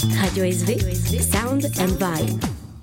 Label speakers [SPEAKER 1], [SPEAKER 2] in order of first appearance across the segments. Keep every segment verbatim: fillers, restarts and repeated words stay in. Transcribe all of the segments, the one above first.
[SPEAKER 1] Radio S V, Sound and Vibe.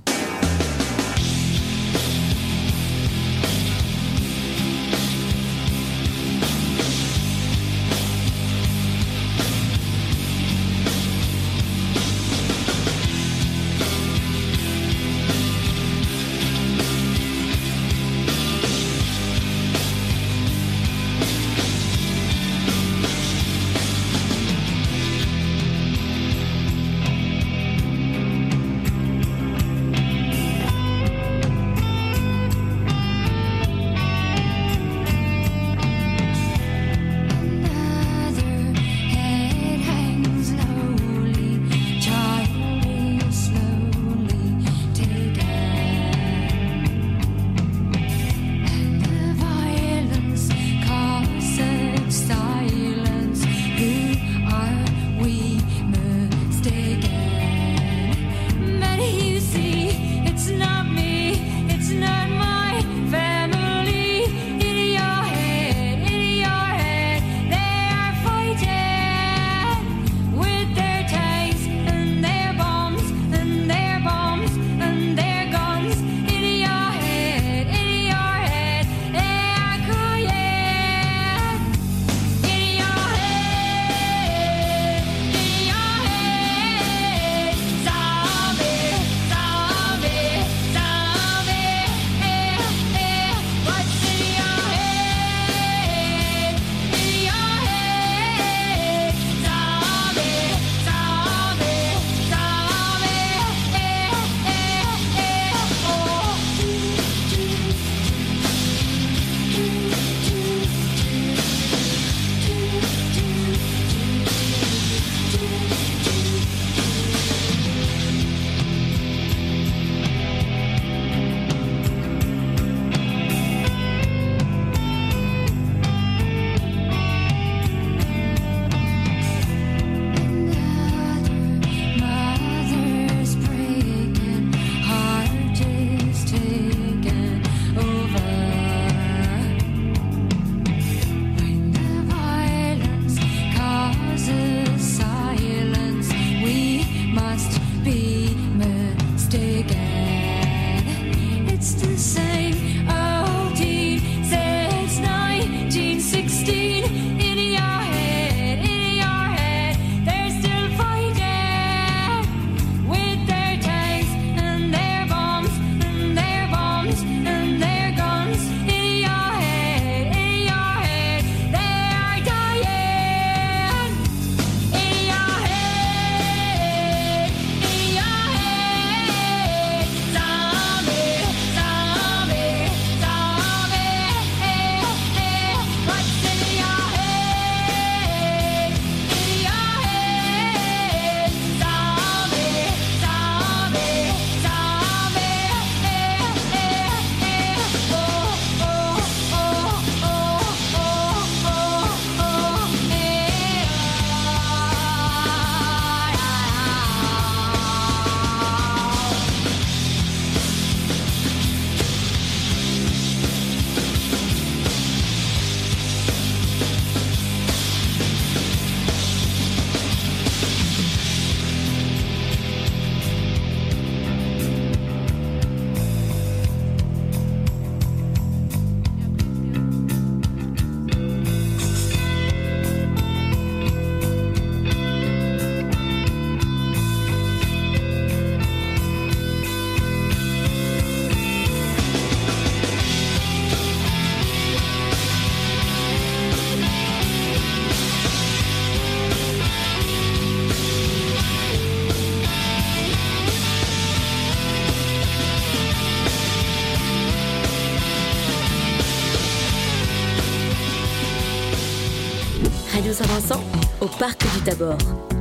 [SPEAKER 1] Radio Saint-Vincent, au Parc du Tabor.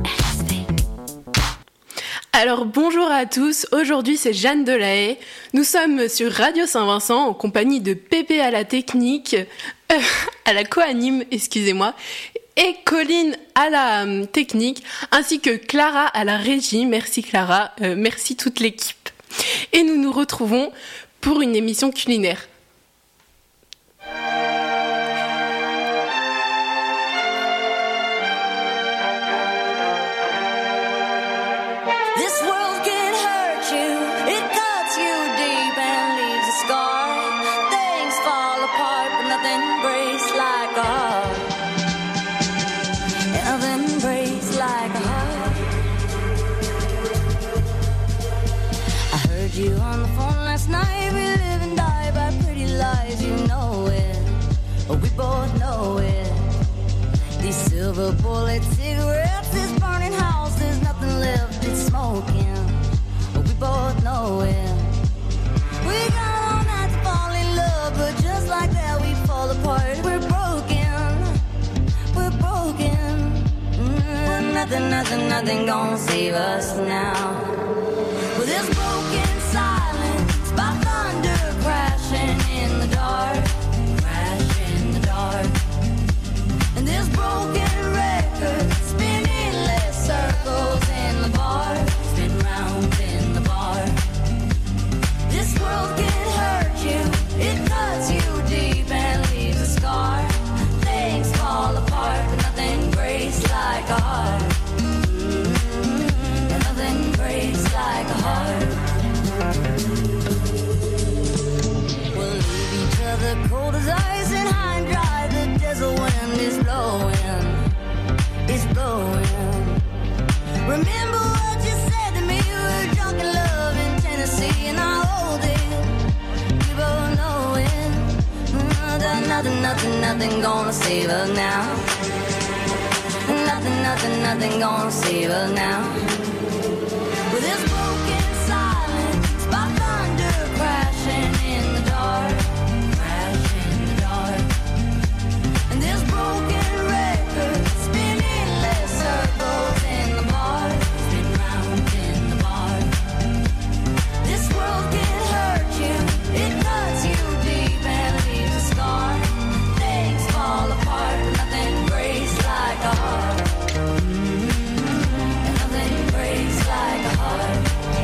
[SPEAKER 2] Alors bonjour à tous, aujourd'hui c'est Jeanne Delahaye. Nous sommes sur Radio Saint-Vincent en compagnie de Pépé à la technique, euh, à la co-anime, excusez-moi, et Colline à la euh, technique, ainsi que Clara à la régie. Merci Clara, euh, merci toute l'équipe. Et nous nous retrouvons pour une émission culinaire.
[SPEAKER 3] you on the phone last night. We live and die by pretty lies, you know it. Oh, we both know it. These silver bullet cigarettes, this burning house, there's nothing left, it's smoking. Oh, we both know it. We got all night to fall in love, but just like that we fall apart. We're broken, we're broken. Mm, nothing, nothing, nothing gonna save us now. With this broken silence, by thunder crashing in the dark, crash in the dark. And this broken record spinning less circles in the bar, spin round in the bar. This world can hurt you, it cuts you deep and leaves a scar. Things fall apart, but nothing breaks like a heart. Mm-hmm. And nothing breaks like a heart. We'll leave each other cold as ice and high and dry. The desert wind is blowing, it's blowing. Remember what you said to me, we were drunk in love in Tennessee, and I hold it, we both know it. Nothing, nothing, nothing, nothing gonna save us now. Nothing, nothing, nothing gonna save us now. With this broken silence, by thunder crashing in the dark, crash in the dark. And this broken record spinning less circles in the bar, spin round in the bar. This world can hurt you, it cuts you deep and leaves a scar. Things fall apart, but nothing breaks like a heart. Mm-hmm. And nothing breaks like a heart.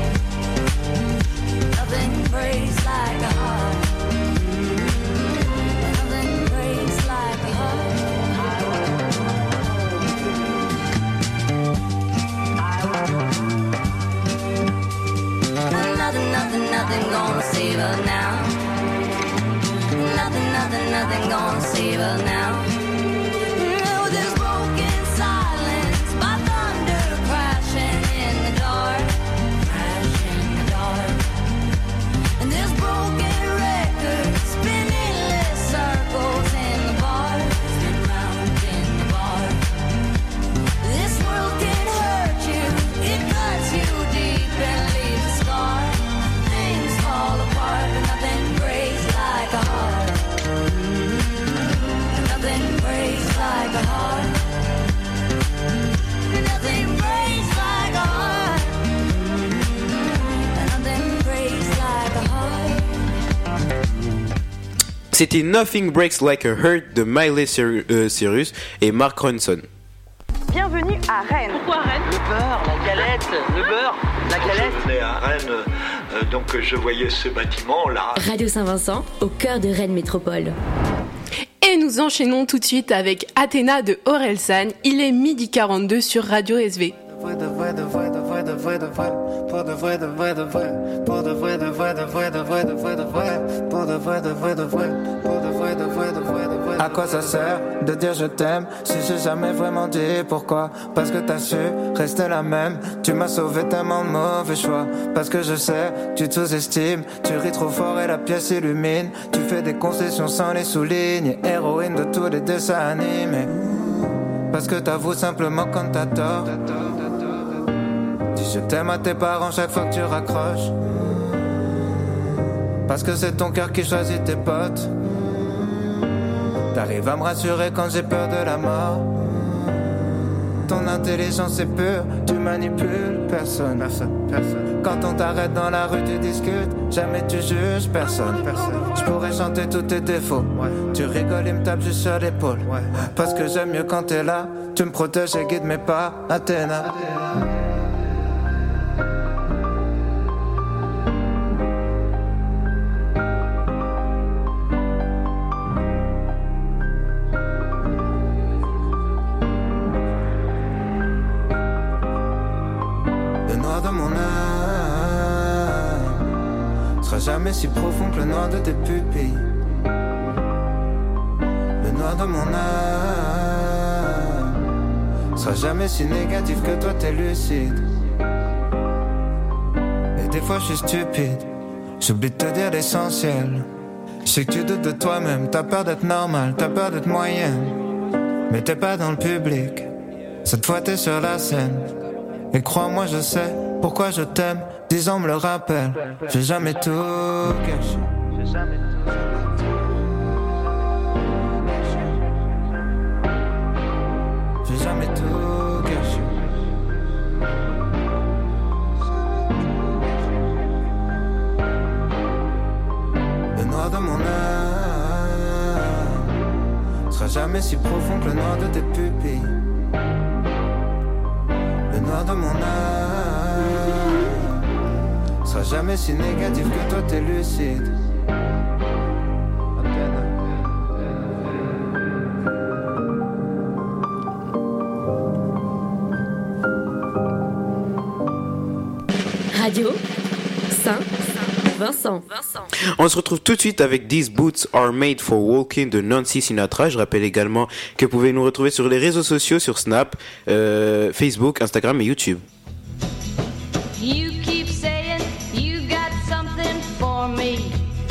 [SPEAKER 3] Nothing breaks like a heart. Mm-hmm. And nothing breaks like a heart. Nothing, nothing, nothing gonna save us now. Nothing, nothing, nothing gonna save us now. With this broken silence, by thunder crashing in the dark, crash in the dark. And this broken record spinning less circles in the bar, spin round in the bar. This world can hurt you, it cuts you deep and leaves a scar. Things fall apart, but nothing breaks like a heart. Mm-hmm. Nothing breaks like a heart. Nothing breaks like a heart. Mm-hmm. Nothing breaks like a heart.
[SPEAKER 4] C'était Nothing Breaks Like a Heart de Miley Cyrus et Mark Ronson.
[SPEAKER 5] Bienvenue à Rennes.
[SPEAKER 6] Pourquoi Rennes?
[SPEAKER 7] Le beurre, la galette, le beurre, la galette.
[SPEAKER 8] Je venais à Rennes, euh, donc je voyais ce bâtiment là.
[SPEAKER 1] Radio Saint-Vincent, au cœur de Rennes Métropole.
[SPEAKER 2] Et nous enchaînons tout de suite avec Athéna de Orelsan. Il est midi quarante-deux sur Radio S V.
[SPEAKER 9] Pour de vrai, de vrai, de vrai, de vrai, de vrai. Pour de vrai, de vrai, de vrai. Pour de vrai, de vrai, de vrai, de vrai, de vrai, de vrai. Pour de vrai, de vrai, de vrai. Pour de vrai, de vrai, de vrai, de vrai. À quoi ça sert de dire je t'aime si j'ai jamais vraiment dit pourquoi? Parce que t'as su rester la même. Tu m'as sauvé tellement de mauvais choix. Parce que je sais, tu te sous-estimes. Tu ris trop fort et la pièce illumine. Tu fais des concessions sans les souligner. Héroïne de tous les dessins animés. Parce que t'avoues simplement quand t'as tort. Dis je t'aime à tes parents chaque fois que tu raccroches. Parce que c'est ton cœur qui choisit tes potes. T'arrives à me rassurer quand j'ai peur de la mort. Ton intelligence est pure, tu manipules personne. Personne, personne. Quand on t'arrête dans la rue, tu discutes. Jamais tu juges personne. Personne. Je pourrais chanter tous tes défauts. Ouais. Tu rigoles, il me tape juste sur l'épaule. Ouais. Parce que j'aime mieux quand t'es là. Tu me protèges et guides mes pas, Athéna. Athéna. Jamais si profond que le noir de tes pupilles. Le noir de mon âme sera jamais si négatif que toi t'es lucide. Et des fois je suis stupide. J'oublie de te dire l'essentiel. Je sais que tu doutes de toi-même, t'as peur d'être normal, t'as peur d'être moyenne. Mais t'es pas dans le public, cette fois t'es sur la scène. Et crois-moi je sais pourquoi je t'aime, dix ans me le rappellent. J'ai jamais tout caché. J'ai jamais tout J'ai jamais tout caché. Le noir de mon âme sera jamais si profond que le noir de tes pupilles. Le noir de mon âme sera jamais si négatif que toi t'es lucide.
[SPEAKER 1] Radio Saint-Vincent.
[SPEAKER 4] On se retrouve tout de suite avec These Boots Are Made for Walking de Nancy Sinatra. Je rappelle également que vous pouvez nous retrouver sur les réseaux sociaux, sur Snap, euh, Facebook, Instagram et YouTube.
[SPEAKER 3] You keep saying you got something for me,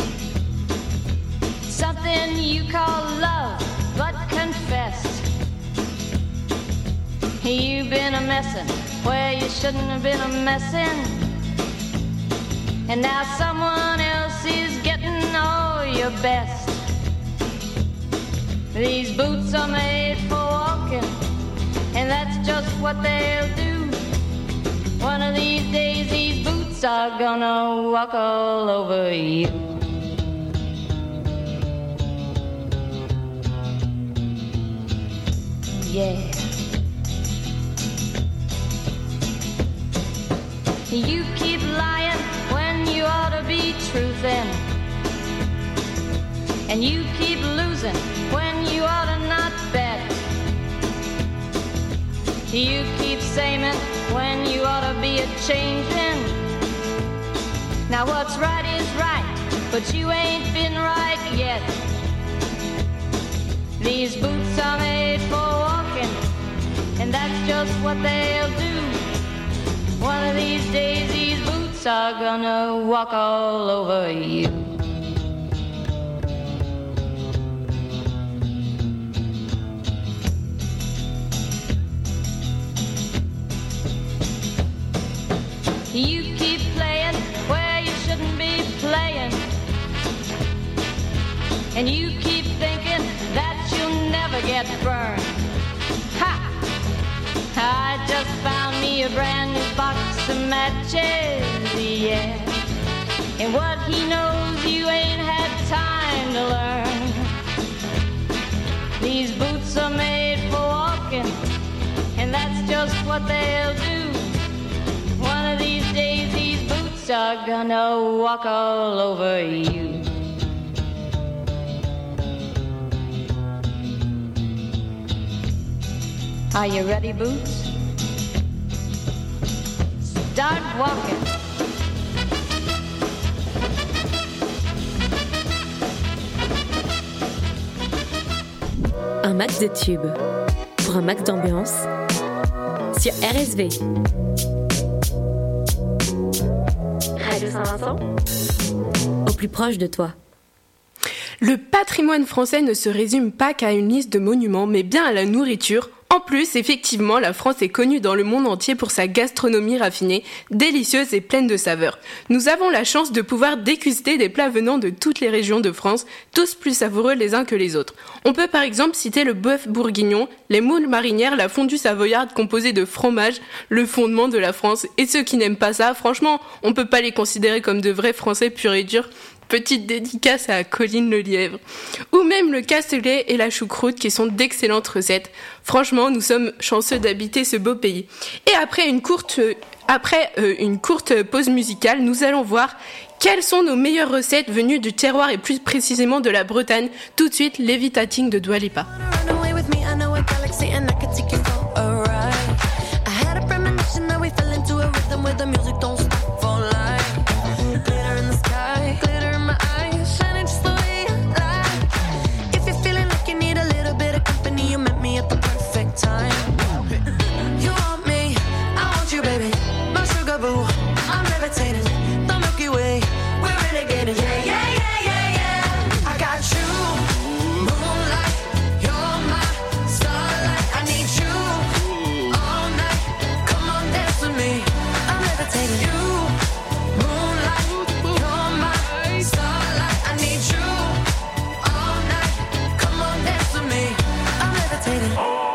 [SPEAKER 3] something you call love, but confess you've been a messin' where you shouldn't have been a messin', and now someone else is getting all your best. These boots are made for walking, and that's just what they'll do. One of these days these boots are gonna walk all over you. Yeah. You keep lying when you ought to be truthin', and you keep losing when you ought to not bet. You keep saying when you ought to be a changin'. Now what's right is right, but you ain't been right yet. These boots are made for walking, and that's just what they'll do. One of these days these boots are gonna walk all over you. You keep playing where you shouldn't be playing, and you keep thinking that you'll never get burned. Ha! I just found me a brand new box of matches, yeah. And what he knows you ain't had time to learn. These boots are made for walking, and that's just what they'll do. One of these days these boots are gonna walk all over you. Are you ready, Boots? Start walking.
[SPEAKER 1] Un max de tubes pour un max d'ambiance sur R S V. Radio Saint-Vincent, au plus proche de toi.
[SPEAKER 2] Le patrimoine français ne se résume pas qu'à une liste de monuments, mais bien à la nourriture. En plus, effectivement, la France est connue dans le monde entier pour sa gastronomie raffinée, délicieuse et pleine de saveurs. Nous avons la chance de pouvoir déguster des plats venant de toutes les régions de France, tous plus savoureux les uns que les autres. On peut par exemple citer le bœuf bourguignon, les moules marinières, la fondue savoyarde composée de fromage, le fondement de la France. Et ceux qui n'aiment pas ça, franchement, on peut pas les considérer comme de vrais Français purs et durs. Petite dédicace à Colline Lelièvre. Ou même le cassoulet et la choucroute qui sont d'excellentes recettes. Franchement, nous sommes chanceux d'habiter ce beau pays. Et après une courte, après, euh, une courte pause musicale, nous allons voir quelles sont nos meilleures recettes venues du terroir et plus précisément de la Bretagne. Tout de suite, Levitating de Dua Lipa.
[SPEAKER 6] I'm levitating, the Milky Way, we're in
[SPEAKER 3] renegading. Yeah, yeah, yeah, yeah, yeah. I got you, moonlight, you're my starlight. I need you all night. Come on, dance with me. I'm levitating. You, moonlight, you're my starlight. I need you all night. Come on, dance with me. I'm levitating.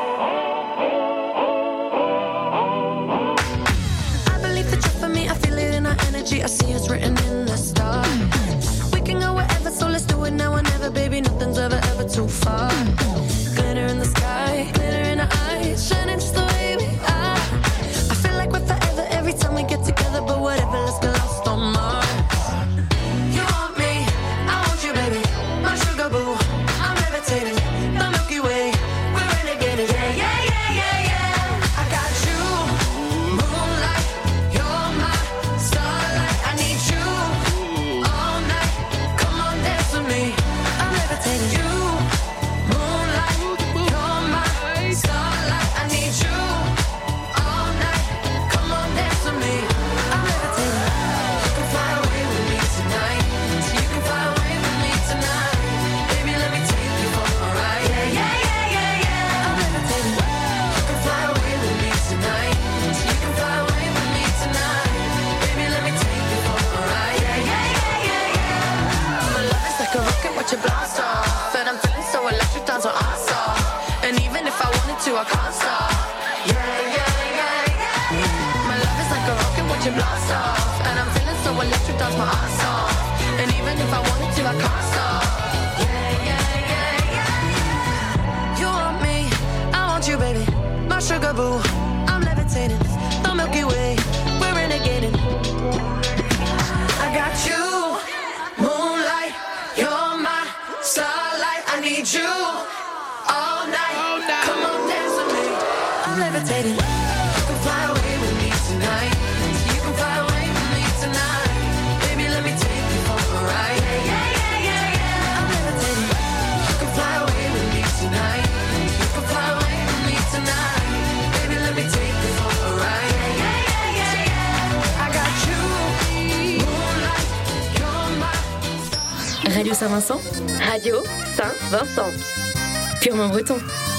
[SPEAKER 3] I see it's written in the stars. We can go wherever, so let's do it now or never. Baby, nothing's ever, ever too far. Glitter in the sky, glitter in our eyes, shining just the way we are. I feel like we're forever every time we get together, but whatever, let's get lost on Mars. You want me, I want you, baby, my sugar boo. I'm levitating, the Milky Way, we're renegading. Yeah, yeah, yeah, yeah, yeah. I got you, moonlight, you're my starlight. I need you all night. Come on, dance with me. I'm levitating. You, moonlight, you're my starlight. I need you all night. Come on, dance with me. I'm levitating. You can fly away with me tonight. So you can fly away with me tonight. Baby, let me take you for a ride. Yeah, yeah, yeah, yeah, yeah. I'm levitating. You can fly away with me tonight. So you can fly away with me tonight. Baby, let me take you for a ride. Yeah, yeah, yeah, yeah, yeah. My love is like a rocket, watch it blast off. And I'm feeling so electric, dance on our star. And even if I wanted to, I can't stop. Yeah, yeah, yeah, yeah. My love is like a rocket, watch it blast off. And I'm feeling so electric, dance my ass off. And even if I wanted to, I can't stop. Yeah, yeah, yeah, yeah. You want me, I want you, baby, my sugar boo. I'm levitating, the Milky Way, we're renegading. I got you, moonlight, you're my starlight. I need you all night. Come on, dance with me. I'm levitating. You can fly away with me tonight. You can fly away with me tonight. Baby, let me take you for a ride. Yeah, yeah, yeah, yeah, yeah. I'm levitating. You can fly away with me tonight. You can fly away with me tonight. Baby, let me take you for a ride. Yeah, yeah, yeah, yeah, yeah. I got you, moonlight, you're my.
[SPEAKER 1] Radio Saint-Vincent. Radio Saint-Vincent. Purement breton.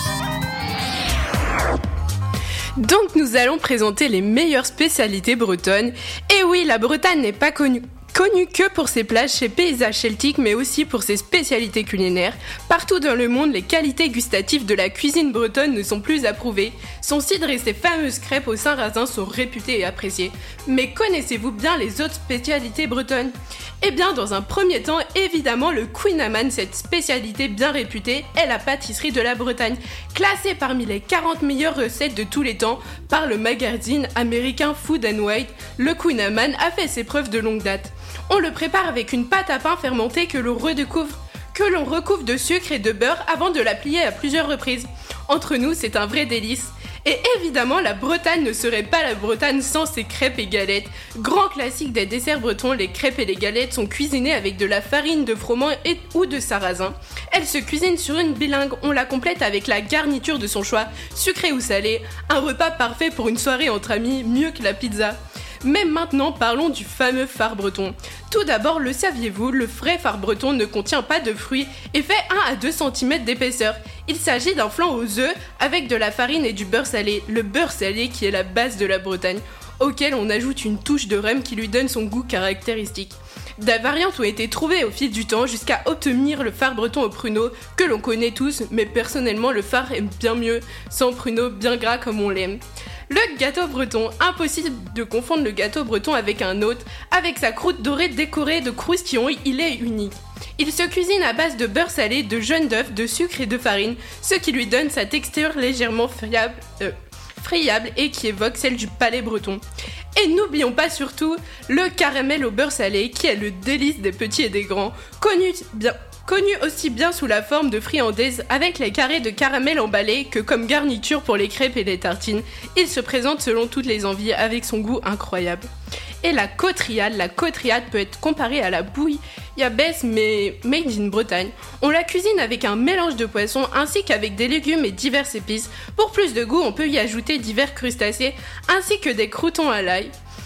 [SPEAKER 2] Donc nous allons présenter les meilleures spécialités bretonnes. Et oui, la Bretagne n'est pas connue Connue que pour ses plages, ses paysages celtiques, mais aussi pour ses spécialités culinaires. Partout dans le monde, les qualités gustatives de la cuisine bretonne ne sont plus approuvées. Son cidre et ses fameuses crêpes au Saint-Razin sont réputées et appréciées. Mais connaissez-vous bien les autres spécialités bretonnes ? Eh bien, dans un premier temps, évidemment, le Kouign-Amann, cette spécialité bien réputée, est la pâtisserie de la Bretagne. Classée parmi les quarante meilleures recettes de tous les temps par le magazine américain Food and Wine, le Kouign-Amann a fait ses preuves de longue date. On le prépare avec une pâte à pain fermentée que l'on redécouvre, que l'on recouvre de sucre et de beurre avant de la plier à plusieurs reprises. Entre nous, c'est un vrai délice. Et évidemment, la Bretagne ne serait pas la Bretagne sans ses crêpes et galettes. Grand classique des desserts bretons, les crêpes et les galettes sont cuisinées avec de la farine de froment et, ou de sarrasin. Elles se cuisinent sur une bilingue, on la complète avec la garniture de son choix, sucré ou salé. Un repas parfait pour une soirée entre amis, mieux que la pizza. Mais maintenant, parlons du fameux fard breton. Tout d'abord, le saviez-vous, le vrai fard breton ne contient pas de fruits et fait un à deux centimètres d'épaisseur. Il s'agit d'un flan aux œufs avec de la farine et du beurre salé, le beurre salé qui est la base de la Bretagne, auquel on ajoute une touche de rhum qui lui donne son goût caractéristique. Des variantes ont été trouvées au fil du temps jusqu'à obtenir le fard breton au pruneau que l'on connaît tous, mais personnellement le fard est bien mieux sans pruneau bien gras comme on l'aime. Le gâteau breton, impossible de confondre le gâteau breton avec un autre, avec sa croûte dorée décorée de croustillons, il est unique. Il se cuisine à base de beurre salé, de jaune d'œuf, de sucre et de farine, ce qui lui donne sa texture légèrement friable, euh, friable et qui évoque celle du palais breton. Et n'oublions pas surtout le caramel au beurre salé, qui est le délice des petits et des grands, connu bien... Connu aussi bien sous la forme de friandaise avec les carrés de caramel emballés que comme garniture pour les crêpes et les tartines, il se présente selon toutes les envies avec son goût incroyable. Et la côte-riade, la côte-riade peut être comparée à la bouillabaisse mais made in Bretagne. On la cuisine avec un mélange de poissons ainsi qu'avec des légumes et diverses épices. Pour plus de goût, on peut y ajouter divers crustacés ainsi que des croûtons à l'ail.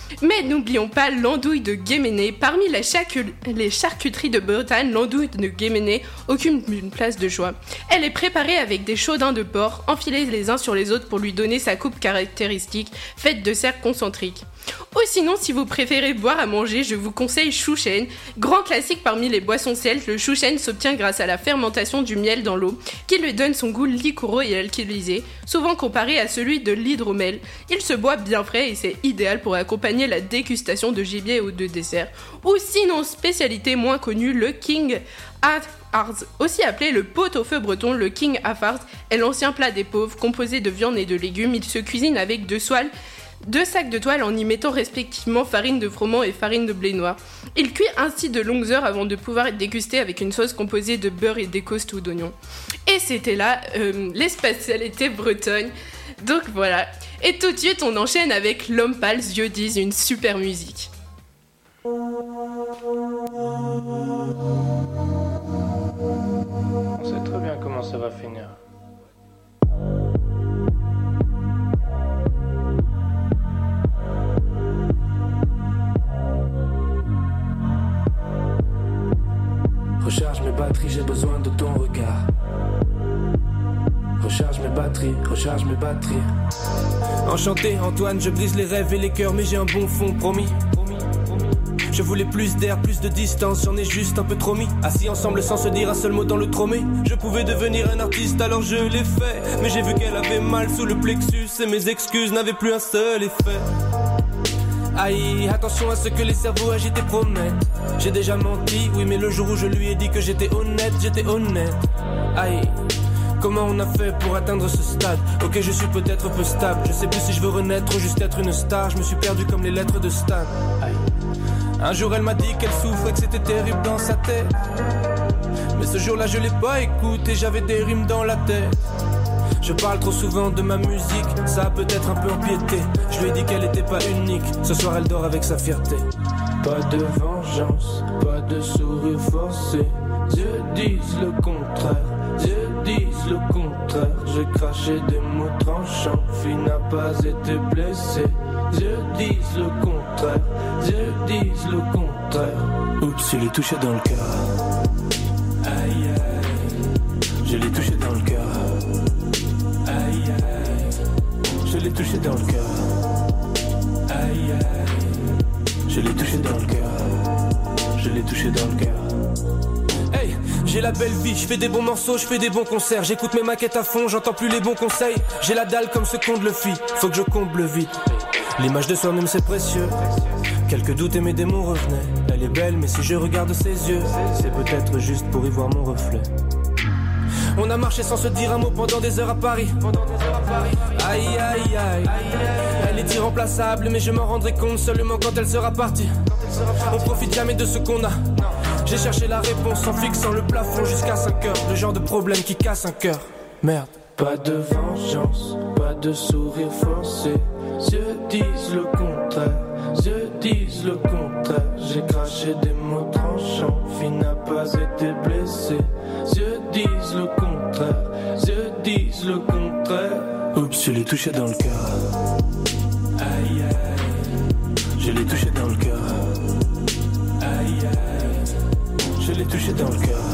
[SPEAKER 2] Mais n'oublions pas l'andouille de Guéméné. Parmi les, charcu- les charcuteries de Bretagne, l'andouille de Guéméné occupe une place de choix. Elle est préparée avec des chaudins de porc, enfilés les uns sur les autres pour lui donner sa coupe caractéristique, faite de cercles concentriques. Ou sinon, si vous préférez boire à manger, je vous conseille chouchen. Grand classique parmi les boissons celtes, le chouchen s'obtient grâce à la fermentation du miel dans l'eau, qui lui donne son goût liquoreux et alcoolisé, souvent comparé à celui de l'hydromel. Il se boit bien frais et c'est idéal pour accompagner la dégustation de gibier ou de dessert. Ou sinon, spécialité moins connue, le King Afars, aussi appelé le pot-au-feu breton. Le King Afars est l'ancien plat des pauvres, composé de viande et de légumes. Il se cuisine avec deux soiles, deux sacs de toile en y mettant respectivement farine de froment et farine de blé noir. Il cuit ainsi de longues heures avant de pouvoir être dégusté avec une sauce composée de beurre et d'écosse ou d'oignons. Et c'était là euh, les spécialités bretonnes. Donc voilà. Et tout de suite, on enchaîne avec L'Homme Pâle, Yeux disent, une super musique.
[SPEAKER 6] On sait très bien comment ça va finir.
[SPEAKER 10] Recharge mes batteries, j'ai besoin de ton regard. Recharge mes batteries, recharge mes batteries.
[SPEAKER 11] Enchanté Antoine, je brise les rêves et les cœurs, mais j'ai un bon fond, promis. Je voulais plus d'air, plus de distance, j'en ai juste un peu trop mis. Assis ensemble sans se dire un seul mot dans le tromé. Je pouvais devenir un artiste, alors je l'ai fait. Mais j'ai vu qu'elle avait mal sous le plexus et mes excuses n'avaient plus un seul effet. Aïe, attention à ce que les cerveaux agités promettent. J'ai déjà menti, oui, mais le jour où je lui ai dit que j'étais honnête, j'étais honnête. Aïe, comment on a fait pour atteindre ce stade? Ok, je suis peut-être peu stable, je sais plus si je veux renaître ou juste être une star. Je me suis perdu comme les lettres de Stan. Aïe. Un jour elle m'a dit qu'elle souffrait, que c'était terrible dans sa tête. Mais ce jour-là je l'ai pas écouté, j'avais des rimes dans la tête. Je parle trop souvent de ma musique, ça a peut-être un peu empiété. Je lui ai dit qu'elle était pas unique, ce soir elle dort avec sa fierté.
[SPEAKER 10] Pas de vengeance, pas de sourire forcé. Dieu disent le contraire, Dieu disent le contraire. J'ai craché des mots tranchants, fille n'a pas été blessée. Dieu disent le contraire, Dieu disent le contraire.
[SPEAKER 11] Oups, je l'ai touché dans le cœur.
[SPEAKER 10] Aïe aïe,
[SPEAKER 11] je l'ai touché dans le cœur.
[SPEAKER 10] Aïe aïe,
[SPEAKER 11] je l'ai touché dans le cœur.
[SPEAKER 10] Aïe aïe,
[SPEAKER 11] je l'ai touché dans le cœur. Je l'ai touché dans le cœur. Hey, j'ai la belle vie, je fais des bons morceaux, je fais des bons concerts. J'écoute mes maquettes à fond, j'entends plus les bons conseils. J'ai la dalle comme ce qu'on le fit, faut que je comble vite. L'image de soi-même c'est précieux. Quelques doutes et mes démons revenaient. Elle est belle mais si je regarde ses yeux, c'est peut-être juste pour y voir mon reflet. On a marché sans se dire un mot pendant des heures à Paris. Aïe aïe aïe, elle est irremplaçable mais je m'en rendrai compte seulement quand elle sera partie. On profite jamais de ce qu'on a. J'ai cherché la réponse en fixant le plafond jusqu'à cinq heures. Le genre de problème qui casse un cœur. Merde.
[SPEAKER 10] Pas de vengeance, pas de sourire forcé. Dieu disent le contraire, Dieu disent le contraire. J'ai craché des mots tranchants, fille n'a pas été blessée. Dieu disent le contraire, Dieu disent le contraire.
[SPEAKER 11] Oups, je l'ai touché dans le cœur.
[SPEAKER 10] Aïe aïe,
[SPEAKER 11] je l'ai touché dans le cœur.
[SPEAKER 10] Aïe aïe,
[SPEAKER 11] je l'ai touché dans le cœur.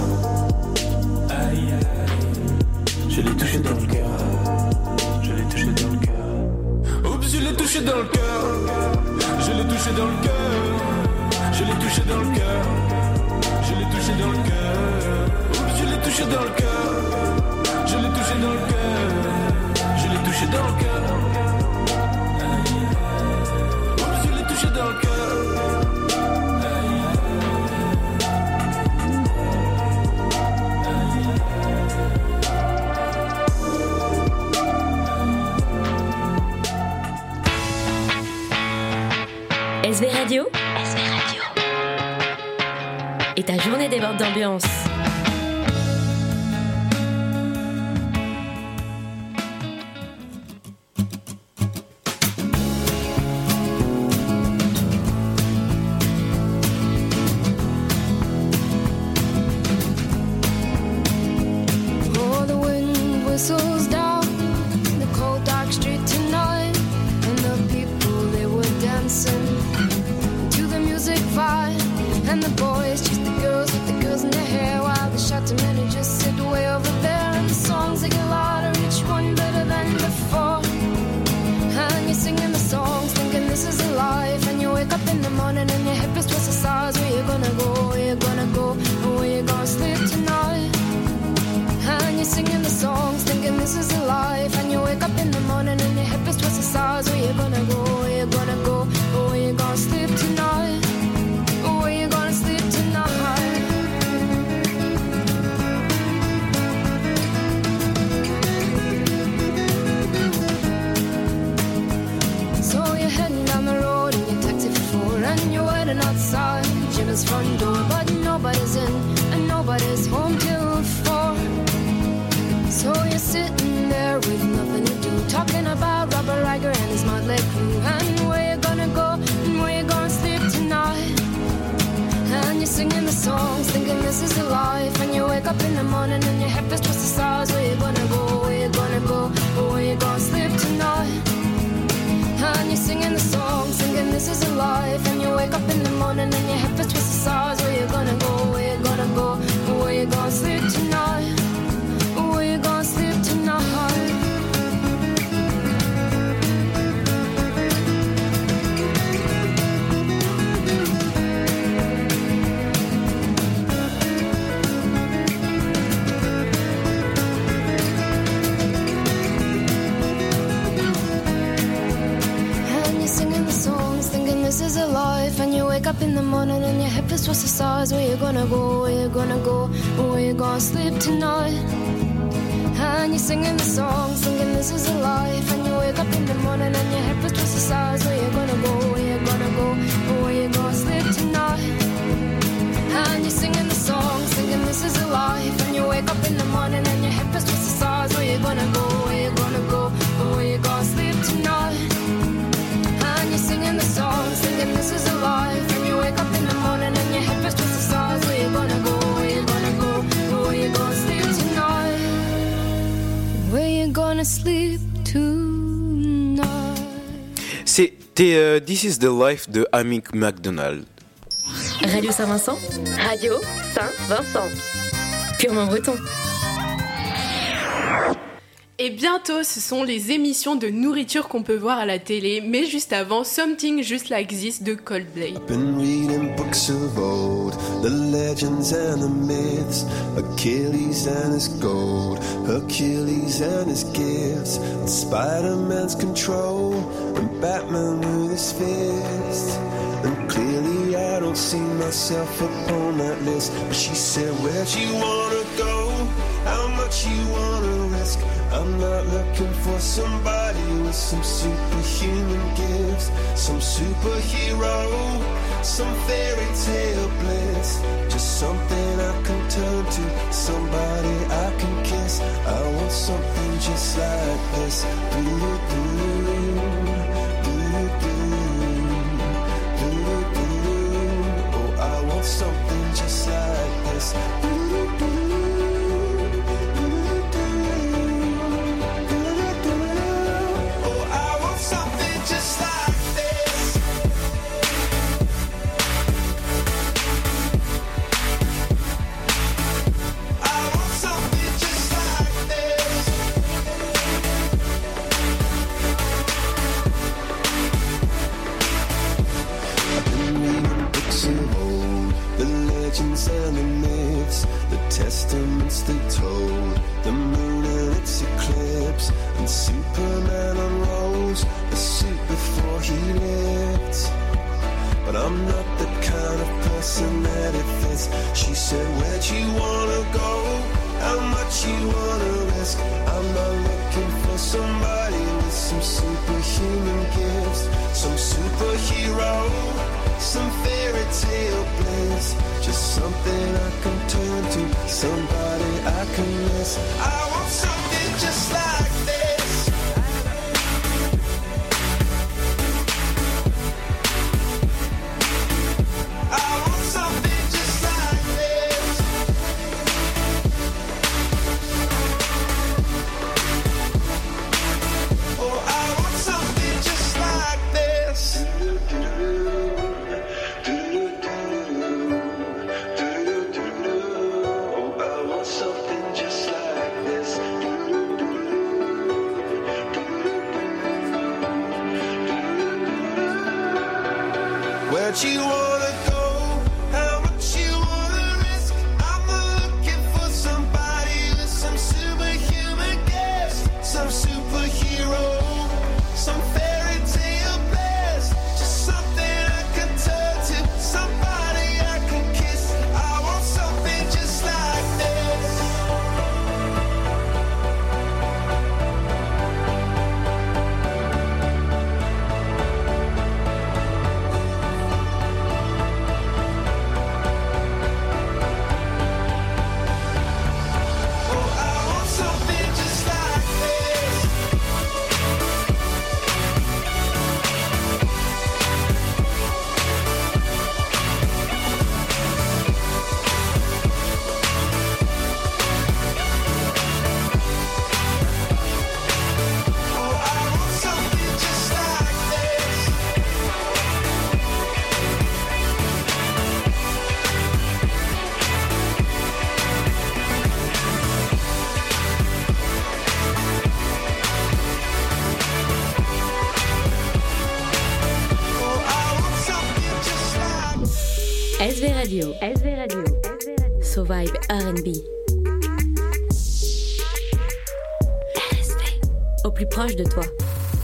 [SPEAKER 10] Aïe aïe,
[SPEAKER 11] je l'ai touché dans le cœur. Je l'ai touché dans le cœur.
[SPEAKER 10] Oups, je l'ai touché dans le cœur. Je l'ai touché dans le cœur. Je l'ai touché dans le cœur. Je l'ai touché dans le cœur. Oups, je l'ai touché dans le cœur. Je l'ai touché dans le cœur. Je l'ai touché dans le cœur. Oups, je l'ai touché dans le cœur.
[SPEAKER 1] S V Radio, S V Radio. Et ta journée déborde d'ambiance.
[SPEAKER 12] Oh, the wind whistles down the cold dark street tonight, and the people they were dancing standing outside Jim's front door, but nobody's in and nobody's home till four. So you're sitting there with nothing to do, talking about Robert Riger and his motley crew, and where you gonna go and where you gonna sleep tonight. And you're singing the songs, thinking this is a life. And you wake up in the morning and your head feels just the stars. Where you gonna go, where you gonna go, or where you gonna sleep tonight. And you're singing the songs, thinking this is a life. And you wake up in the morning and your head feels just the stars. Where you gonna go, where you gonna go, or where you gonna sleep tonight. Where you gonna sleep tonight. This is a life, and you wake up in the morning and your head feels towards the stars. Where you gonna go, where you gonna go, or where you gonna sleep tonight. And you're singing the songs, thinking this is a life. And you wake up in the morning and your head feels towards the stars. Where you gonna go, where you gonna go, or where you gonna sleep tonight. And you're singing the songs, thinking this is a life. And you wake up in the morning and your head feels towards the stars. Where you gonna go, where you gonna go, or where you gonna sleep tonight. And you're singing the songs, thinking this is a life. And you wake up in the morning and your head feels towards the stars. Where you gonna go, where you gonna go, or where you gonna sleep tonight. Where you gonna sleep tonight.
[SPEAKER 4] C'était euh, This is the Life de Amy McDonald.
[SPEAKER 1] Radio Saint-Vincent. Radio Saint-Vincent. Purement breton.
[SPEAKER 2] Et bientôt, ce sont les émissions de nourriture qu'on peut voir à la télé, mais juste avant, Something Just Like This de Coldplay.
[SPEAKER 13] Been reading books of old, the legends and the myths, Achilles and his gold, Hercules and his gifts, and Spider-Man's control, and Batman with his fist. And clearly I don't see myself upon that list. But she said, where'd you wanna go? How much you wanna risk? I'm not looking for somebody with some superhuman gifts, some superhero, some fairy tale bliss. Just something I can turn to, somebody I can kiss. I want something just like this. Do-do-do, do-do-do, oh, I want something just like this. And the myths, the testaments they told, the moon and its eclipse, and Superman unrolls a suit before he lived. But I'm not the kind of person that it fits. She said, where'd you wanna go? How much you wanna risk? I'm not looking for somebody with some superhuman gifts, some superhero, some fairy tale bliss. Just something I can turn to, somebody I can miss. I want something just like this. I want something just like this. Oh, I want something just like this. Where'd you wanna go? How much you wanna risk? I'm not looking for somebody with some superhuman gifts, some superhero, some fairy tale bliss. Just something I can turn to, somebody I can kiss. I want something just like this.
[SPEAKER 1] S V Radio. S V Radio. So Vibe R and B. R S V. Au plus proche de toi.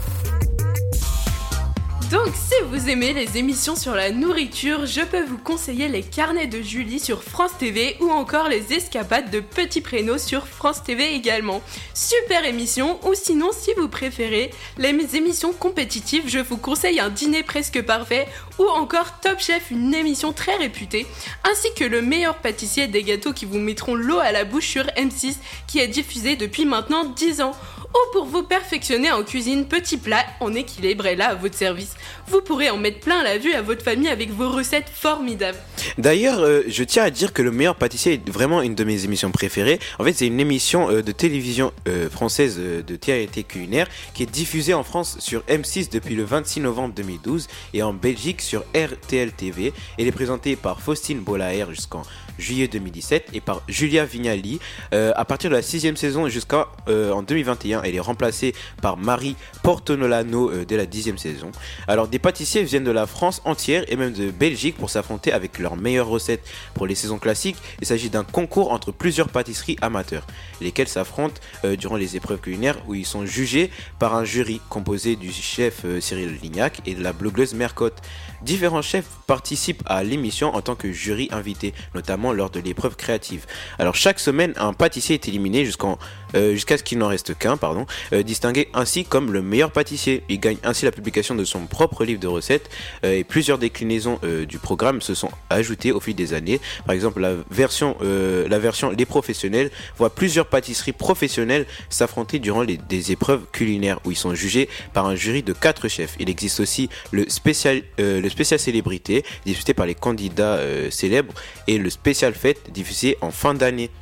[SPEAKER 2] Donc si vous aimez les émissions sur la nourriture, je peux vous conseiller les carnets de Julie sur France T V ou encore les escapades de Petit Prénom sur France T V également. Super émission, ou sinon si vous préférez les émissions compétitives, je vous conseille un dîner presque parfait ou encore Top Chef, une émission très réputée, ainsi que le meilleur pâtissier des gâteaux qui vous mettront l'eau à la bouche sur M six qui est diffusé depuis maintenant dix ans. Ou pour vous perfectionner en cuisine, petit plat en équilibre est là à votre service. Vous pourrez en mettre plein la vue à votre famille avec vos recettes formidables.
[SPEAKER 4] D'ailleurs, euh, je tiens à dire que Le Meilleur Pâtissier est vraiment une de mes émissions préférées. En fait, c'est une émission euh, de télévision euh, française euh, de télé culinaire qui est diffusée en France sur M six depuis le vingt-six novembre deux mille douze et en Belgique sur R T L T V. Elle est présentée par Faustine Bollaert jusqu'en juillet deux mille dix-sept et par Julia Vignali euh, à partir de la sixième saison jusqu'en euh, deux mille vingt et un. Elle est remplacée par Marie Portonolano euh, dès la dixième saison. Alors, des pâtissiers viennent de la France entière et même de Belgique pour s'affronter avec leurs meilleures recettes. Pour les saisons classiques, il s'agit d'un concours entre plusieurs pâtisseries amateurs, lesquelles s'affrontent euh, durant les épreuves culinaires où ils sont jugés par un jury composé du chef euh, Cyril Lignac et de la blogueuse Mercotte. Différents chefs participent à l'émission en tant que jury invité, notamment lors de l'épreuve créative. Alors chaque semaine, un pâtissier est éliminé jusqu'en, euh, jusqu'à ce qu'il n'en reste qu'un, pardon, euh, distingué ainsi comme le meilleur pâtissier. Il gagne ainsi la publication de son propre livre de recettes euh, et plusieurs déclinaisons euh, du programme se sont ajoutées au fil des années. Par exemple, la version, euh, la version Les Professionnels voit plusieurs pâtisseries professionnelles s'affronter durant les, des épreuves culinaires où ils sont jugés par un jury de quatre chefs. Il existe aussi le spécial, euh, le spécial célébrité diffusé par les candidats euh, célèbres et le spécial fête diffusé en fin d'année.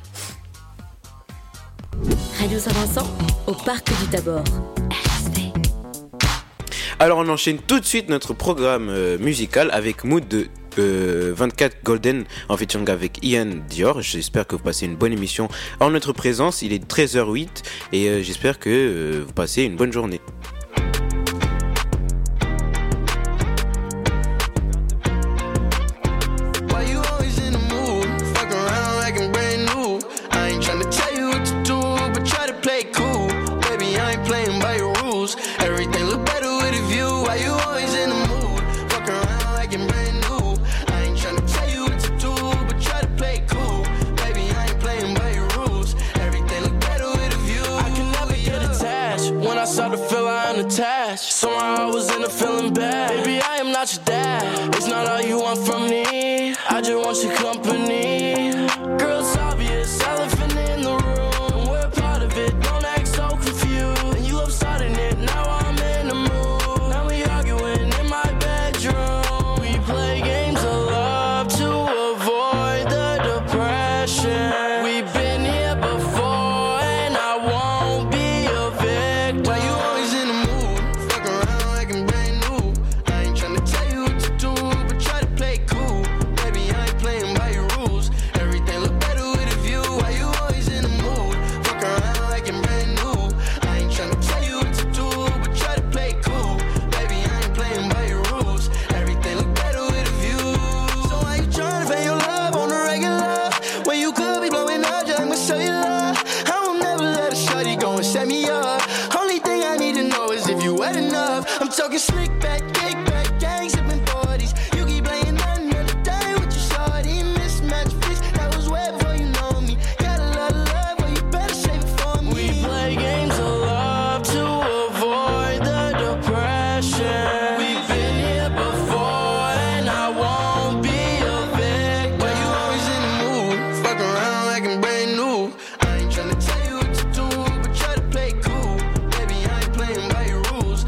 [SPEAKER 1] Radio Saint-Vincent, au Parc du Tabor. R S V.
[SPEAKER 4] Alors on enchaîne tout de suite notre programme euh, musical avec Mood de euh, vingt-quatre Golden en featuring avec Ian Dior. J'espère que vous passez une bonne émission en notre présence. Il est treize heures huit et euh, j'espère que euh, vous passez une bonne journée.
[SPEAKER 10] Somehow I was in a feeling bad. Baby, I am not your dad. It's not all you want from me. I just want your company. Girl, it's obvious, elephant in the room. We're part of it, don't act so confused. And you love starting it, now I'm in the mood. Now we arguing in my bedroom. We play games of love to avoid the depression. We've been here before and I won't be a victim. Why you always in the mood? I'm talking slick back, kick back, gang sipping forties. You keep playing another day with your shorty. Mismatch fix, that was way before you know me. Got a lot of love, but you better save it for me. We play games of love to avoid the depression. We've been here before and I won't be a victim. Why you always in the mood? Fuck around like I'm brand new. I ain't tryna tell you what to do, but try to play cool. Baby, I ain't playing by your rules.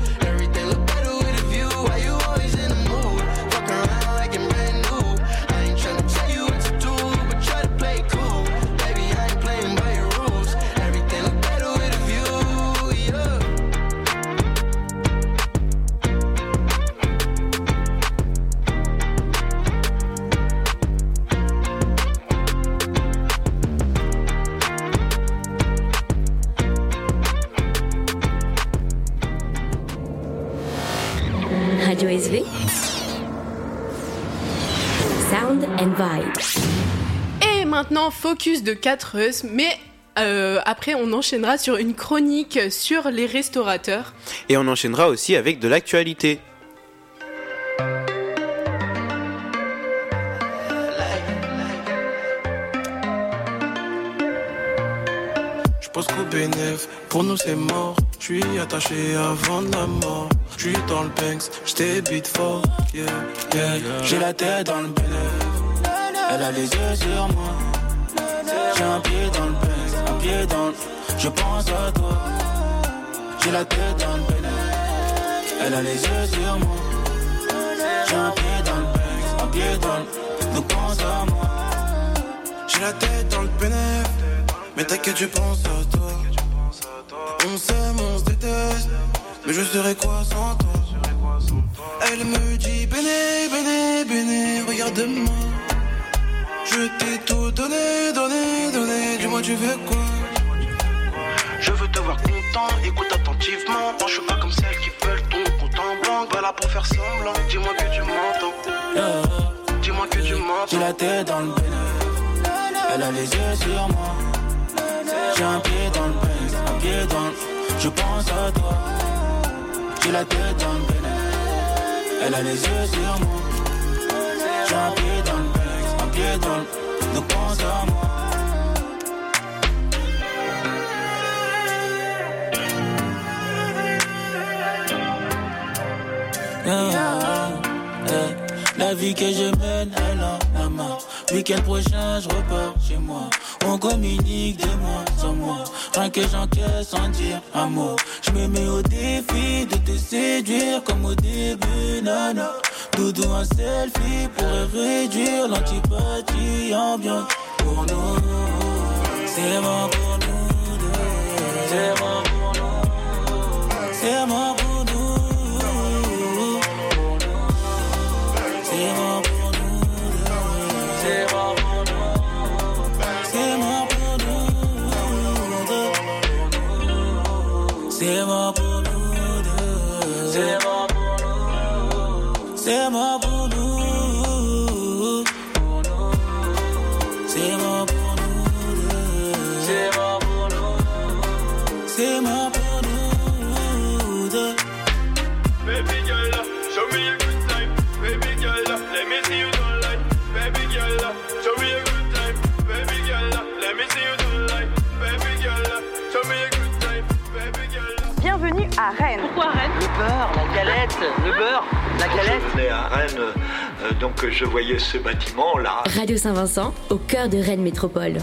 [SPEAKER 1] Radio S V Sound and Vibe.
[SPEAKER 2] Et maintenant, focus de quatre heures, mais euh, après on enchaînera sur une chronique sur les restaurateurs.
[SPEAKER 4] Et on enchaînera aussi avec de l'actualité.
[SPEAKER 10] Je pense qu'au bénéf, pour nous c'est mort. Je suis attaché avant de la mort. Je suis dans le Banks, j't'ai beat fort. Yeah, yeah, yeah. J'ai la tête dans le bénéf. Elle a les yeux sur moi. J'ai un pied dans le Banks, un pied dans le... Je pense à toi. J'ai la tête dans le bénéf. Elle a les yeux sur moi. J'ai un pied dans le Banks, un pied dans le... Donc pense à moi. J'ai la tête dans le bénéf. Mais t'inquiète, je pense à toi. On s'aime, on se déteste. Mais je serais quoi sans toi? Elle me dit béné, béné, béné, regarde-moi. Je t'ai tout donné, donné, donné. Dis-moi tu veux quoi? Je veux te voir content, écoute attentivement. Moi je suis pas comme celles qui veulent ton compte en banque. Pas là pour faire semblant, dis-moi que tu m'entends. Yeah. Dis-moi que tu m'entends. J'ai la tête dans le béné. Elle a les yeux sur moi. J'ai un pied dans le Banks, un pied dans le... Je pense à toi. J'ai la tête dans le bénéf. Elle a les yeux sur moi. J'ai un pied dans le Banks, un pied dans le... Donc pense à moi. Yeah, yeah. La vie que je mène, elle en a marre. Week-end prochain, je repars chez moi. On communique de moi sans moi. Rien que j'encaisse sans dire un mot. Je me mets au défi de te séduire comme au début, nana. Doudou un selfie pourrait réduire l'antipathie ambiante. Pour nous, c'est bon pour nous deux. C'est bon pour nous. C'est bon pour nous. C'est bon pour nous deux. C'est bon pour nous. C'est bon pour nous deux. C'est bon pour nous deux. C'est bon pour nous. C'est bon pour nous. C'est bon pour nous deux. C'est bon pour nous. C'est bon pour nous deux. Baby girl, show me a good time. Baby girl, let me see you don't lie. Baby girl, show me a good time. Baby girl, let me see you don't lie. Baby girl, show me a good time. Baby girl.
[SPEAKER 5] Bienvenue à Rennes.
[SPEAKER 7] Pourquoi Rennes? Le beurre, la galette, le beurre, la galette.
[SPEAKER 8] Je venais à Rennes, euh, donc je voyais ce bâtiment là.
[SPEAKER 1] Radio Saint-Vincent, au cœur de Rennes Métropole.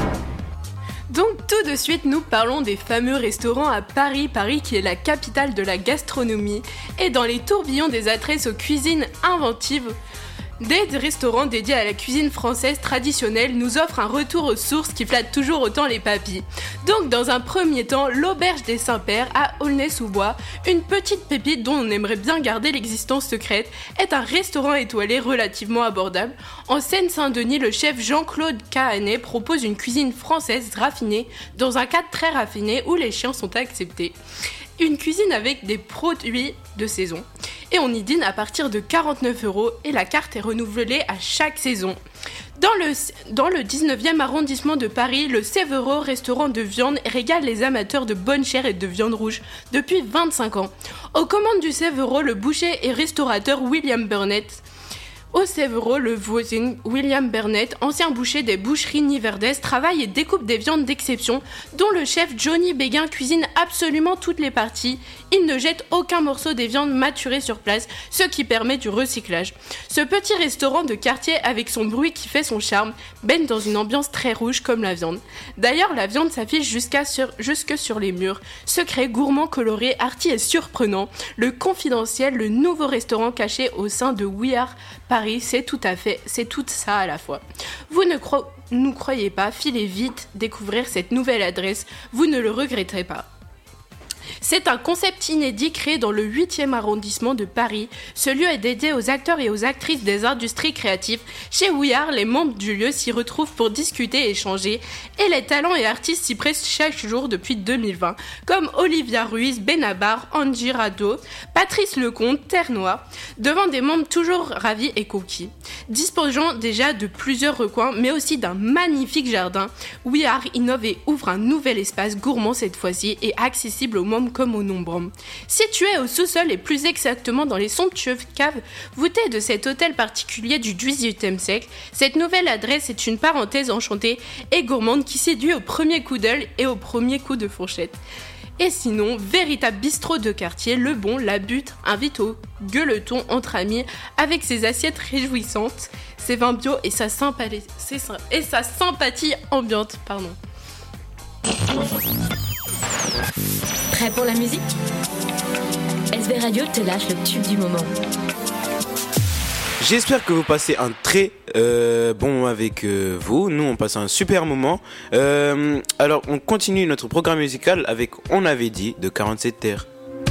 [SPEAKER 2] Donc tout de suite, nous parlons des fameux restaurants à Paris, Paris qui est la capitale de la gastronomie. Et dans les tourbillons des adresses aux cuisines inventives, des restaurants dédiés à la cuisine française traditionnelle nous offrent un retour aux sources qui flatte toujours autant les papilles. Donc dans un premier temps, l'Auberge des Saints-Pères à Aulnay-sous-Bois, une petite pépite dont on aimerait bien garder l'existence secrète, est un restaurant étoilé relativement abordable. En Seine-Saint-Denis, le chef Jean-Claude Cahanet propose une cuisine française raffinée dans un cadre très raffiné où les chiens sont acceptés. Une cuisine avec des produits de saison. Et on y dîne à partir de quarante-neuf euros et la carte est renouvelée à chaque saison. Dans le, dans le dix-neuvième arrondissement de Paris, le Sévero, restaurant de viande, régale les amateurs de bonne chair et de viande rouge depuis vingt-cinq ans. Aux commandes du Sévero, le boucher et restaurateur William Burnett. Au Sévero, le voisin William Burnett, ancien boucher des boucheries Niverdès, travaille et découpe des viandes d'exception, dont le chef Johnny Béguin cuisine absolument toutes les parties. Il ne jette aucun morceau des viandes maturées sur place, ce qui permet du recyclage. Ce petit restaurant de quartier, avec son bruit qui fait son charme, baigne dans une ambiance très rouge comme la viande. D'ailleurs, la viande s'affiche jusqu'à sur, jusque sur les murs. Secret, gourmand, coloré, arty et surprenant. Le Confidentiel, le nouveau restaurant caché au sein de We Are Paris, c'est tout à fait, c'est tout ça à la fois. Vous ne cro- nous croyez pas, filez vite découvrir cette nouvelle adresse, vous ne le regretterez pas. C'est un concept inédit créé dans le huitième arrondissement de Paris. Ce lieu est dédié aux acteurs et aux actrices des industries créatives. Chez We Are, les membres du lieu s'y retrouvent pour discuter et échanger. Et les talents et artistes s'y pressent chaque jour depuis deux mille vingt, comme Olivia Ruiz, Benabar, Angie Rado, Patrice Lecomte, Terre Noire, devant des membres toujours ravis et conquis. Disposant déjà de plusieurs recoins, mais aussi d'un magnifique jardin, We Are innove et ouvre un nouvel espace gourmand cette fois-ci et accessible aux membres comme aux non-membres. Situé au sous-sol et plus exactement dans les somptueuses caves voûtées de cet hôtel particulier du dix-huitième siècle, cette nouvelle adresse est une parenthèse enchantée et gourmande qui séduit au premier coup d'œil et au premier coup de fourchette. Et sinon, véritable bistrot de quartier, Le Bon, La Butte invite au gueuleton entre amis avec ses assiettes réjouissantes, ses vins bio et sa, sympathie, et sa sympathie ambiante. Pardon.
[SPEAKER 1] Prêt pour la musique ? S B Radio te lâche le tube du moment.
[SPEAKER 4] J'espère que vous passez un très euh, bon moment avec euh, vous. Nous, on passe un super moment. Euh, alors, on continue notre programme musical avec On avait dit de quarante-sept terres.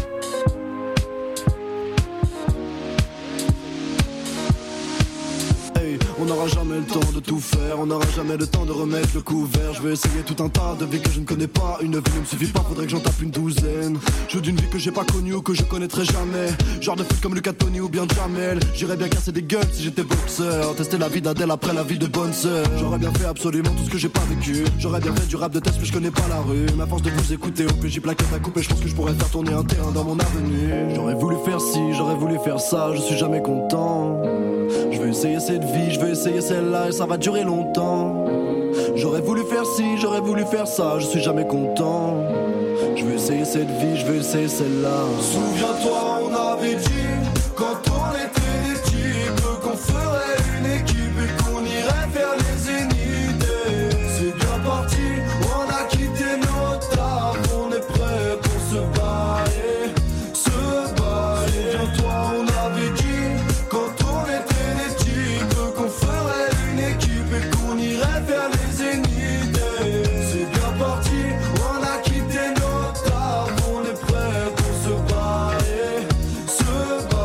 [SPEAKER 14] On n'aura jamais le temps de tout faire, on n'aura jamais le temps de remettre le couvert. Je vais essayer tout un tas de vies que je ne connais pas. Une vie ne me suffit pas, faudrait que j'en tape une douzaine. Je veux d'une vie que j'ai pas connue ou que je connaîtrai jamais. Genre de foot comme Lucas Tony ou bien Jamel. J'irais bien casser des gueules si j'étais boxeur. Tester la vie d'Adèle après la vie de bonne sœur. J'aurais bien fait absolument tout ce que j'ai pas vécu. J'aurais bien fait du rap de test mais je connais pas la rue. Mais à force de vous écouter au P J plaquette à couper, je pense que je pourrais faire tourner un terrain dans mon avenue. J'aurais voulu faire ci, j'aurais voulu faire ça, je suis jamais content. Je veux essayer cette vie, je veux essayer celle-là et ça va durer longtemps. J'aurais voulu faire ci, j'aurais voulu faire ça, je suis jamais content. Je veux essayer cette vie, je veux essayer celle-là.
[SPEAKER 15] Souviens-toi, on avait dit, quand on était des types, qu'on ferait une équipe et qu'on irait faire les zéniths. C'est bien parti, on a quitté nos tables, on est prêt pour se bailler, se bailler. Souviens-toi, on avait dit, quand on était des types, qu'on ferait une équipe et qu'on irait faire les zéniths. C'est bien parti, on a quitté nos tables, on est prêt pour se bailler, se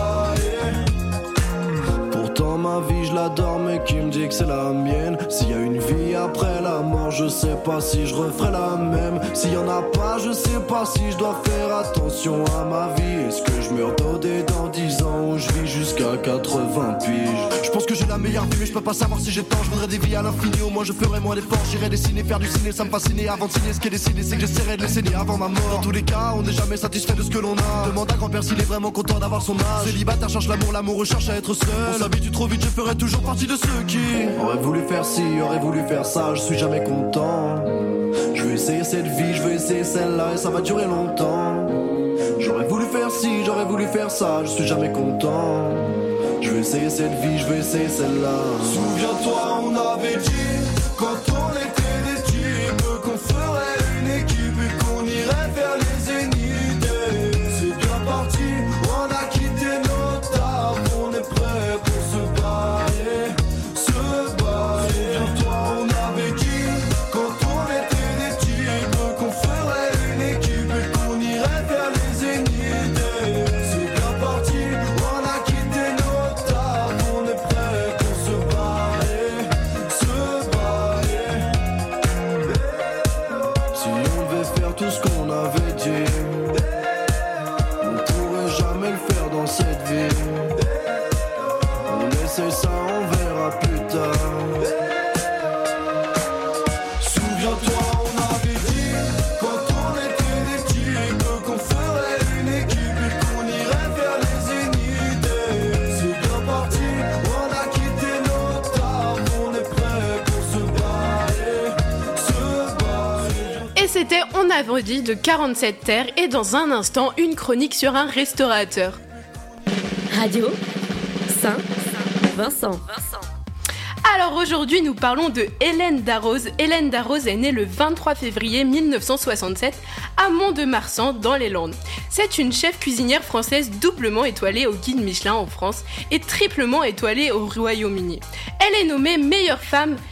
[SPEAKER 15] bailler.
[SPEAKER 14] Pourtant ma vie je l'adore mais qui me dit que c'est la mienne. S'il y a une vie après la mort, je sais pas si je referai la même. S'il y en a pas, je sais pas si je dois faire attention à ma vie. Est-ce que je meurs dodé dans dix ans ou je vis jusqu'à quatre-vingts piges? Je pense que j'ai la meilleure vie mais je peux pas savoir si j'ai tort. Je voudrais des vies à l'infini, au moins je ferais moins d'efforts. J'irais dessiner, faire du ciné, ça me fascinait. Avant de signer, ce qui est décidé c'est que j'essaierai de le saigner avant ma mort. Dans tous les cas, on n'est jamais satisfait de ce que l'on a. Demande à grand-père s'il est vraiment content d'avoir son âge. Célibataire cherche l'amour, l'amour recherche à être seul. On s'habitue trop vite, je ferai toujours partie de ceux qui aurait voulu faire ci, aurait voulu faire ça, je suis jamais content. Je veux essayer cette vie, je veux essayer celle-là et ça va durer longtemps. J'aurais voulu faire ci, j'aurais voulu faire ça, je suis jamais content. Je veux essayer cette vie, je veux essayer celle-là.
[SPEAKER 15] Souviens-toi, on avait dit, quand on était des types, qu'on ferait une équipe et qu'on irait faire les zéniths. C'est bien parti, on a quitté nos tables, on est prêt pour se bailler, se bailler. Souviens-toi, on avait dit, quand on était des types, qu'on ferait une équipe et qu'on irait faire les zéniths. C'est bien parti, on a quitté nos tables, on est prêt pour se bailler, se bailler.
[SPEAKER 14] Si on devait faire tout ce qu'on avait dit, on pourrait jamais le faire dans cette vie. On essaie ça, on verra plus tard.
[SPEAKER 15] Souviens-toi, on avait dit, quand on était des types, qu'on ferait une équipe et qu'on irait faire les zéniths. C'est bien parti, on a quitté nos tables, on est prêt pour se bailler, se bailler.
[SPEAKER 2] Et c'était On avait dit de quarante-sept terres et dans un instant, une chronique sur un restaurateur.
[SPEAKER 1] Radio Saint-Vincent.
[SPEAKER 2] Alors aujourd'hui, nous parlons de Hélène Darroze. Hélène Darroze est née le vingt-trois février mille neuf cent soixante-sept à Mont-de-Marsan dans les Landes. C'est une chef cuisinière française doublement étoilée au guide Michelin en France et triplement étoilée au Royaume-Uni. Elle est nommée meilleure femme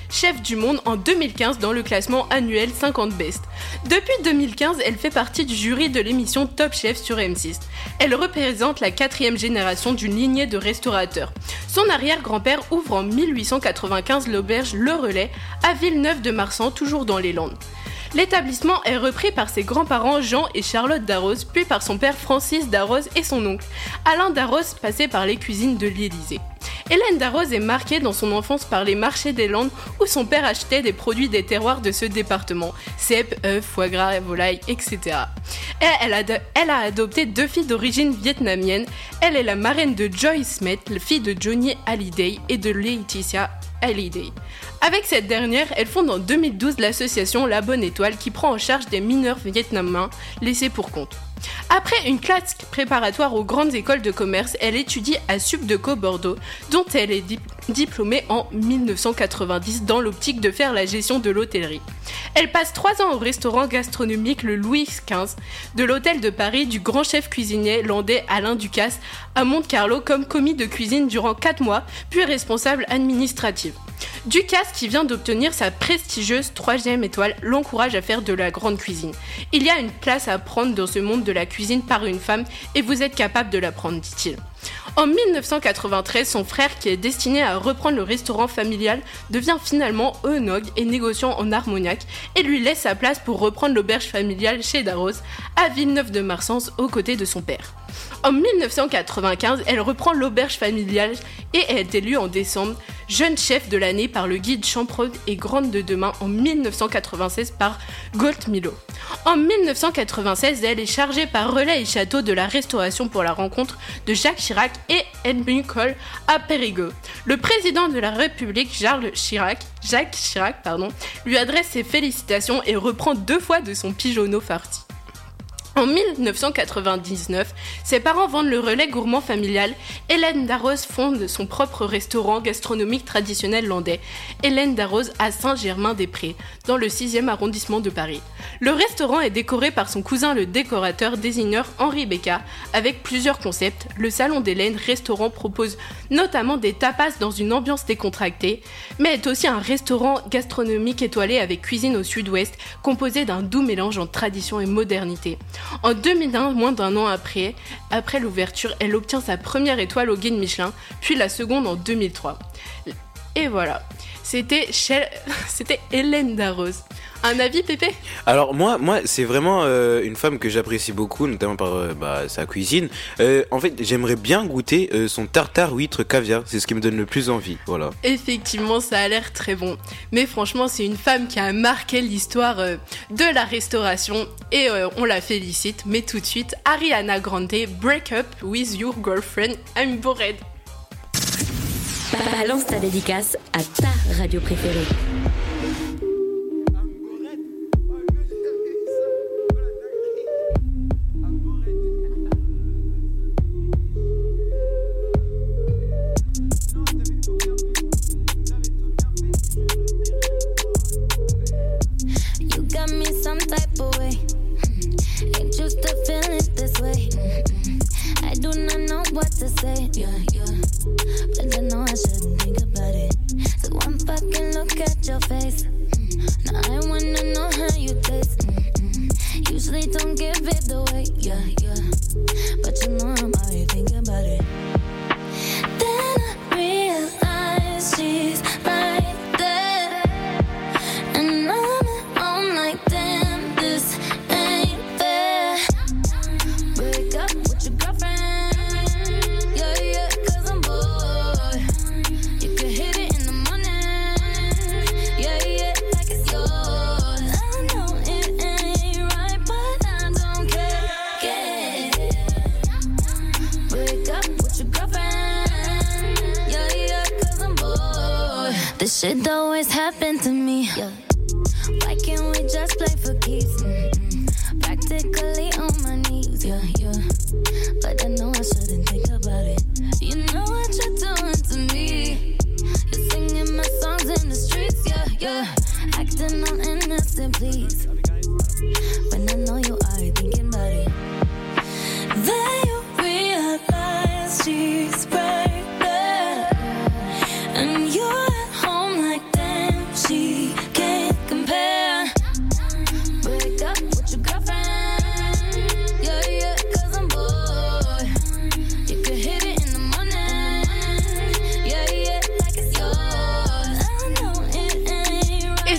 [SPEAKER 2] chef du monde en deux mille quinze dans le classement annuel cinquante Best. Depuis deux mille quinze, elle fait partie du jury de l'émission Top Chef sur M six. Elle représente la quatrième génération d'une lignée de restaurateurs. Son arrière-grand-père ouvre en mille huit cent quatre-vingt-quinze l'auberge Le Relais à Villeneuve-de-Marsan, toujours dans les Landes. L'établissement est repris par ses grands-parents Jean et Charlotte Darroze, puis par son père Francis Darroze et son oncle Alain Darroze, passé par les cuisines de l'Élysée. Hélène Darroze est marquée dans son enfance par les marchés des Landes où son père achetait des produits des terroirs de ce département, cèpes, œufs, foie gras, volailles, et cetera. Et elle, a de, elle a adopté deux filles d'origine vietnamienne. Elle est la marraine de Joyce Smith, la fille de Johnny Hallyday et de Laetitia Hallyday. Avec cette dernière, elle fonde en deux mille douze l'association La Bonne Étoile qui prend en charge des mineurs vietnamiens laissés pour compte. Après une classe préparatoire aux grandes écoles de commerce, elle étudie à Subdeco Bordeaux, dont elle est dip- diplômée en dix-neuf cent quatre-vingt-dix dans l'optique de faire la gestion de l'hôtellerie. Elle passe trois ans au restaurant gastronomique le Louis quinze de l'hôtel de Paris du grand chef cuisinier landais Alain Ducasse à Monte-Carlo comme commis de cuisine durant quatre mois, puis responsable administrative. Ducasse, qui vient d'obtenir sa prestigieuse troisième étoile, l'encourage à faire de la grande cuisine. Il y a une place à prendre dans ce monde de la cuisine par une femme et vous êtes capable de la prendre, dit-il. En dix-neuf cent quatre-vingt-treize, son frère, qui est destiné à reprendre le restaurant familial, devient finalement œnologue et négociant en Armagnac et lui laisse sa place pour reprendre l'auberge familiale chez Darroze à Villeneuve-de-Marsan aux côtés de son père. En dix-neuf cent quatre-vingt-quinze, elle reprend l'auberge familiale et est élue en décembre jeune chef de l'année par le guide Champrode et Grande de Demain en dix-neuf cent quatre-vingt-seize par Gault Millau. En dix-neuf cent quatre-vingt-seize, elle est chargée par Relais et Château de la restauration pour la rencontre de Jacques Chirac et Helmut Kohl à Périgueux. Le président de la République, Charles Chirac, Jacques Chirac, pardon, lui adresse ses félicitations et reprend deux fois de son pigeonneau farci. En dix-neuf cent quatre-vingt-dix-neuf, ses parents vendent le relais gourmand familial. Hélène Darroze fonde son propre restaurant gastronomique traditionnel landais, Hélène Darroze à Saint-Germain-des-Prés, dans le sixième arrondissement de Paris. Le restaurant est décoré par son cousin le décorateur désigneur Henri Becca, avec plusieurs concepts. Le salon d'Hélène restaurant propose notamment des tapas dans une ambiance décontractée, mais est aussi un restaurant gastronomique étoilé avec cuisine au sud-ouest, composé d'un doux mélange entre tradition et modernité. En deux mille un, moins d'un an après, après l'ouverture, elle obtient sa première étoile au guide Michelin, puis la seconde en deux mille trois. Et voilà, c'était, Shell... c'était Hélène Darroze. Un avis, Pépé ?
[SPEAKER 4] Alors moi, moi, c'est vraiment euh, une femme que j'apprécie beaucoup, notamment par euh, bah, sa cuisine. Euh, en fait, j'aimerais bien goûter euh, son tartare huître caviar. C'est ce qui me donne le plus envie. Voilà.
[SPEAKER 2] Effectivement, ça a l'air très bon. Mais franchement, c'est une femme qui a marqué l'histoire euh, de la restauration et euh, on la félicite. Mais tout de suite, Ariana Grande, Break Up With Your Girlfriend, I'm Bored.
[SPEAKER 1] Balance ta dédicace à ta radio préférée.
[SPEAKER 12] Got me some type of way. Ain't used to feeling this way. I do not know what to say. Yeah, yeah. But I know I shouldn't think about it. So one fucking look at your face. Now I wanna know how you taste. Usually don't give it away. Yeah, yeah. But you know I'm already thinking about it. Then I realize she's right there. And I'm like, damn, this ain't fair. Break up with your girlfriend. Yeah, yeah, cause I'm bored. You can hit it in the morning. Yeah, yeah, like it's yours. I know it ain't right, but I don't care. Yeah. Break up with your girlfriend. Yeah, yeah, cause I'm bored. This shit always happened to me. Yeah. Why can't we just play for keeps? Mm-mm. Practically on my knees, yeah, yeah. But I know I shouldn't think about it. You know what you're doing to me. You're singing my songs in the streets, yeah, yeah. Acting all innocent, please. When I know you are thinking about it. Then you realize she's right there. And you're at home like damn.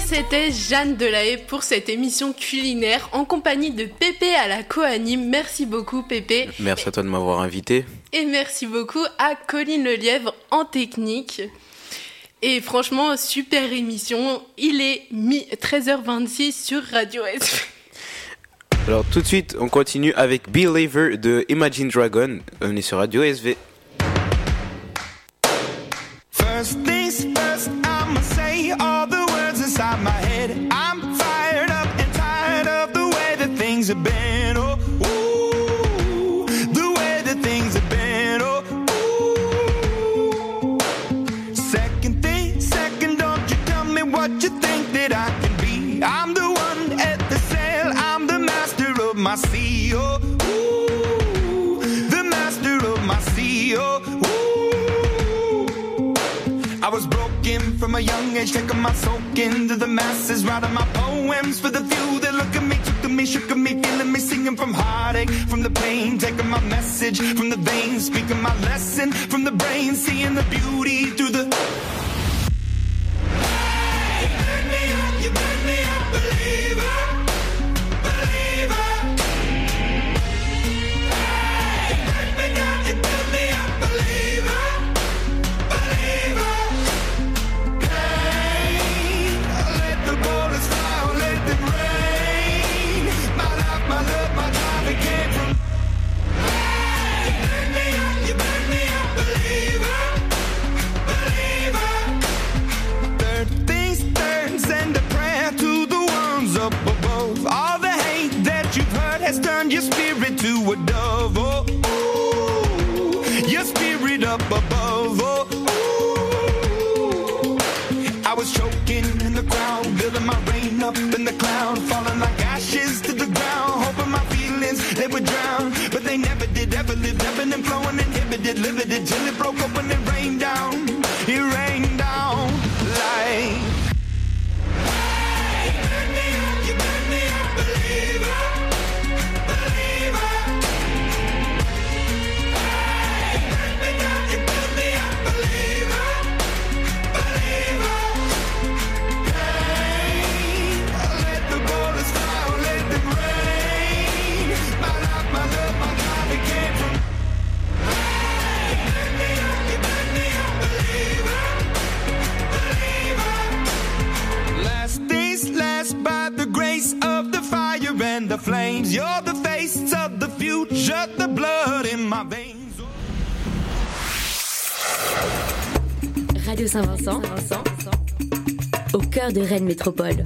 [SPEAKER 2] c'était Jeanne Delahaye pour cette émission culinaire en compagnie de Pépé à la co-anime. Merci beaucoup Pépé.
[SPEAKER 4] Merci à toi de m'avoir invité.
[SPEAKER 2] Et merci beaucoup à Colline Lelièvre en technique. Et franchement, super émission. Il est treize heures vingt-six sur Radio S V.
[SPEAKER 4] Alors tout de suite, on continue avec Believer de Imagine Dragon. On est sur Radio S V.
[SPEAKER 15] First things first, I'ma say all the words inside my head. I'm fired up and tired of the way that things have been. Oh, ooh, the way that things have been. Oh, ooh. Second thing, second, don't you tell me what you think that I can be. I'm the one at the sail, I'm the master of my sea. Oh, ooh, the master of my sea. Oh, ooh. I was broken from a young age, taking my soak into the masses, writing my poems for the few that look at me, took to me, shook at me, feeling me, singing from heartache, from the pain, taking my message from the veins, speaking my lesson from the brain, seeing the beauty through the. Hey, you burn me up, you burn me up, believer, believer. Hey, you burn me down, you burn me up, believer, believer. Has turned your spirit to a dove, oh, ooh, your spirit up above, oh, ooh. I was choking in the crowd, building my rain up in the cloud, falling like ashes to the ground, hoping my feelings, they would drown, but they never did, ever lived, ebbing and flowing, inhibited, limited, till it broke open and rained down, it rained down like. Hey, you burn me up, you burn me up, believer. The flames, you're the face of the future, the blood in my veins.
[SPEAKER 1] Radio Saint-Vincent, au cœur de Rennes Métropole.